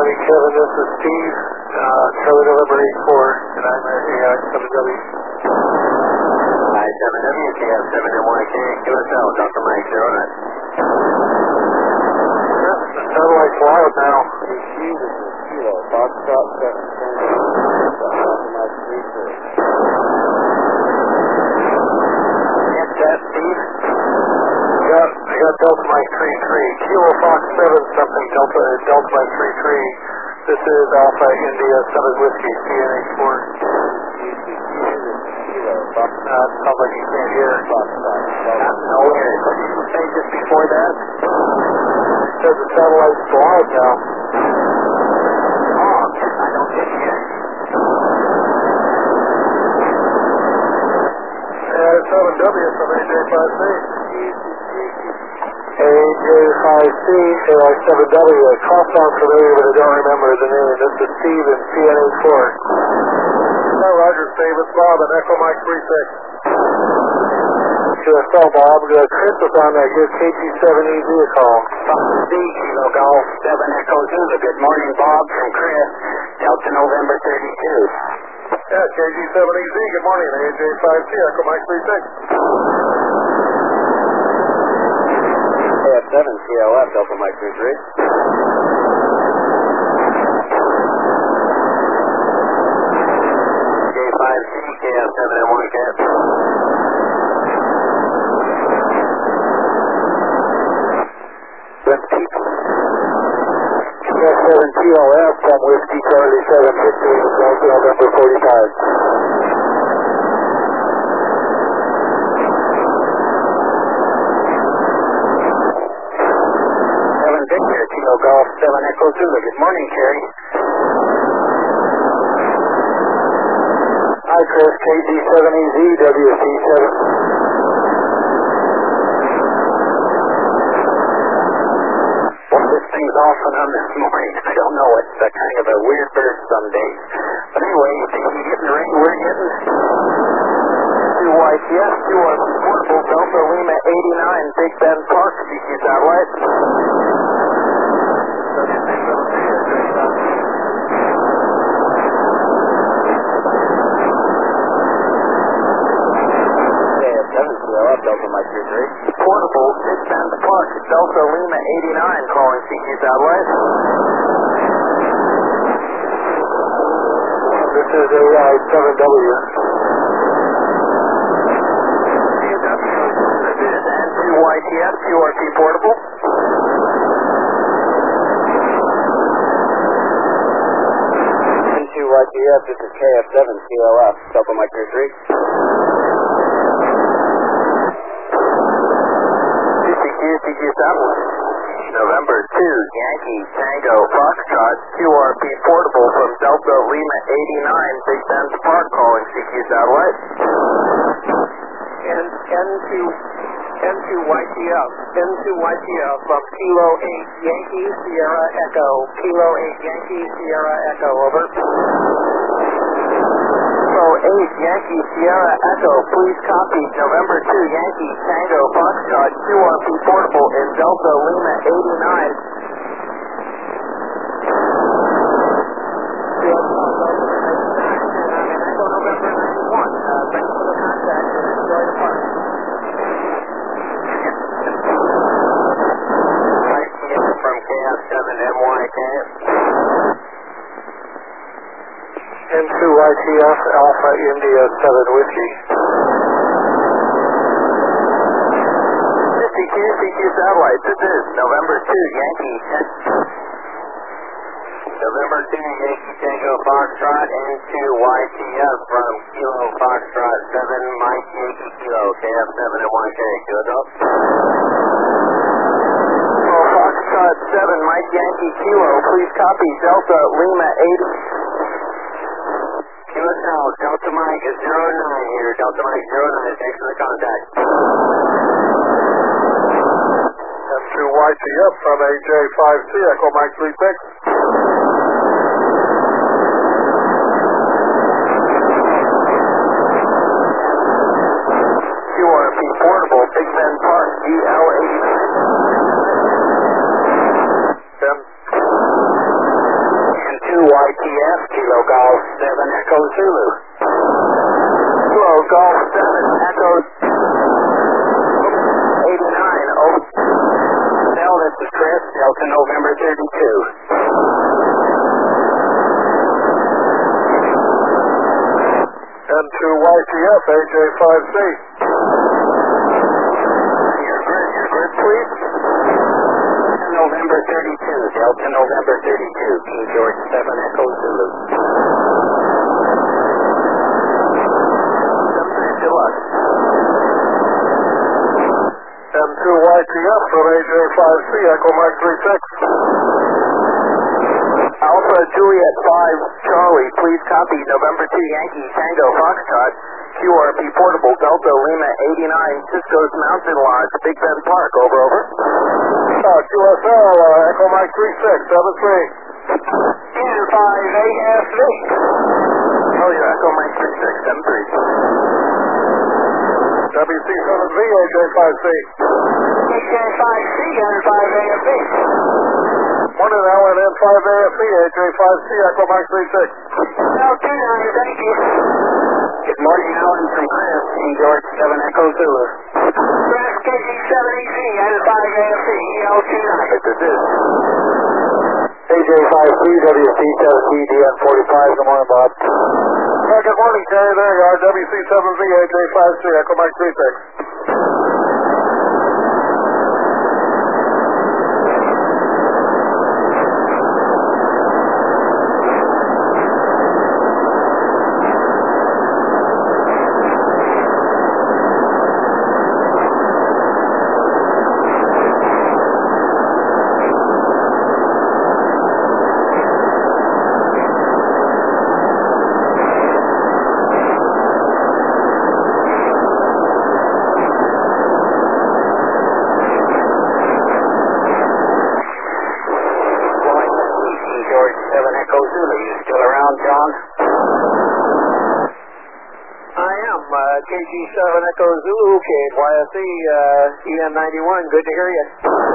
morning, Kevin. This is Steve, Charlie November 84, and I'm at AI7W. I7W, KF7NYK, QSL, Dr. Mike 09. Yes, the satellite's loud now. Kilo, Foxtrot 7, Dr. Mike 34. Yes, that, Steve? I got Delta Mike 33, Kilo Fox 7 something, Delta Mike 33. This is Alpha India 7 Whiskey, CNH4. Sounds like you can't hear. No, what did you say just before that? It says the satellite's loud now. Oh, I don't get you. AI7W from AJ5C. AJ5C, AI7W. A call sounds familiar, but I don't remember the name. This is Steve in CNA4. Roger, Steve. It's Bob at Echo Mike 36. QSL, Bob. Chris was on that. Give KG7EZ a call. C, Kilo Golf 7 Echo Zulu. Good morning, Bob, from Chris, Delta November 32. Yeah, KG7EZ. Good morning. AJ5C, Echo Mike 36. KF7, CLF, Delta Mike 33. J5C, KF7NYK. KF7TLF from Whiskey Charlie 715, Delta November 45. Victor, Kilo Golf 7 Echo Zulu. Good morning, Kerry. Hi, Chris. KG7EZ, WC7. Well, this thing's off and on this morning. I don't know. It's a kind of a weird bird some days. But anyway, you think you're getting the rain we're getting? 2YTS, 2 portable Delta Lima 89, Big Bend Park, CQ satellite. Delta Mike 33. Portable, Big Bend Park, Delta Lima 89, calling CQ satellite. This is AI7W. This is N2YTS, QRP portable. N2YTS, this is KF7, CLF, Delta Mike 33. CQ satellite. November 2, Yankee Tango Foxtrot, QRP portable from Delta Lima 89, Big Bend Park, calling CQ satellite. N2YTF from Kilo 8 Yankee Sierra Echo, Kilo 8 Yankee Sierra Echo, over. Kilo 8 Yankee Sierra Echo, please copy November 2 Yankee Tango Foxtrot, QRP portable in Delta Lima 89. Echo November 91. Thanks for the contact and enjoy the park. From KF7NYK. N2YTF, Alpha India 7 Whiskey. CQ satellite, this is November 2 Yankee. November 2 Yankee Tango Foxtrot, N2YTF from Kilo Foxtrot 7 Mike Yankee Kilo, KF7NYK. Good up. Foxtrot 7 Mike Yankee Kilo, please copy Delta Lima 80. QSL, Delta Mike is 09 here, Delta Mike 09, thanks for the contact. N2YTF from AJ5C, Echo Mike 36. QRP portable, Big Bend Park, DL89. YTF, Kilo Golf 7 Echo Zulu. Kilo Golf 7 Echo 89, over. Del, this is Chris, Delta November 32. M2 YTF, AJ5C. Your grid, please. November 32, Delta November 32, King George 7 Echo Zulu. Good luck. M2 YTF from AJ5C, Echo Mike 36. Alpha Juliet 5 Charlie, please copy November 2 Yankee Tango Foxtrot, QRP Portable Delta Lima 89, Cisco's Mountain Lodge, Big Bend Park, over. QSL, Echo Mike 36, 73. And 5 AFV. Oh, yeah, Echo Mike 36, M3. WC7V, AJ5C. AJ5C and 5 AFV. Morning, LNN 5 AFV, AJ5C, Echo Mike 36. L29, thank you. Good morning, Alan from Chris, King George 7 Echo Zulu. Chris, KG7EC and 5 AFV, L29. This is AJ5C, WC7V, DN45, good morning, Bob. Good morning, Terry, there you are, WC7V, AJ5C, Echo Mike 36. KG7 Echo Zulu, KYSE, EN91, good to hear you.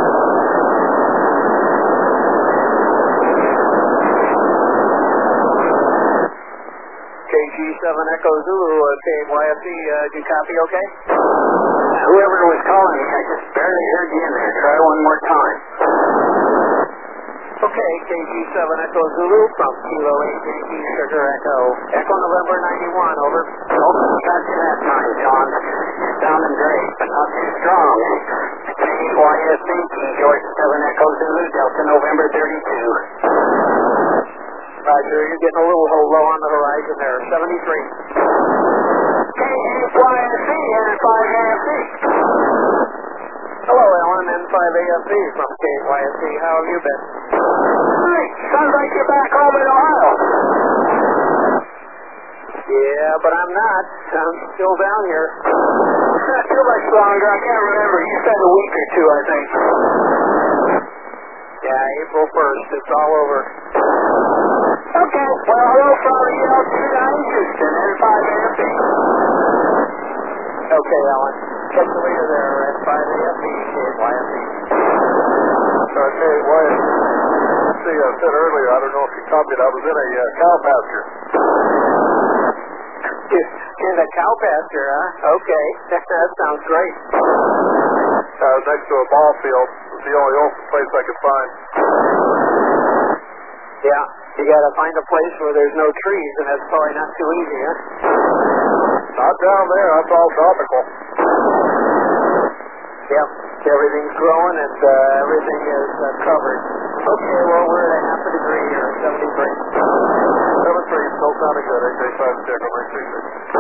KG7 Echo Zulu, KYSE, do you copy okay? whoever was calling me, I just barely heard you in there. Try one more time. Okay, KG7 Echo Zulu from Kilo 8 Yankee Sugar Echo. Echo November 91, over. Oh, got you that time, John. You're sounding great, but not too strong. KYSE, King George 7 Echo Zulu, Delta November 32. Roger, you're getting a little low on the horizon there, 73. KYSE, N5AFC. Hello, Alan, N5AFC from KYSE. How have you been? Great. Sounds like you're back home in Ohio. Yeah, but I'm not. I'm still down here. Not too much longer. I can't remember. You said a week or two, I think. Yeah, April 1st. It's all over. Okay. Well, hello from EL29 Houston, N5AFC. Okay, Alan. Check the leader there, N5AFC, KYSE. KYSE. See, I said earlier, I don't know if you copied, I was in a cow pasture. In a cow pasture, huh? Okay. That sounds great. I was next to a ball field. It was the only open place I could find. Yeah, you gotta find a place where there's no trees, and that's probably not too easy, huh? Not down there, that's all tropical. Yep, everything's growing and everything is covered. Okay, well, we're at a half a degree here at 73. 73, still sounding good, AJ5 Echo Mike 36.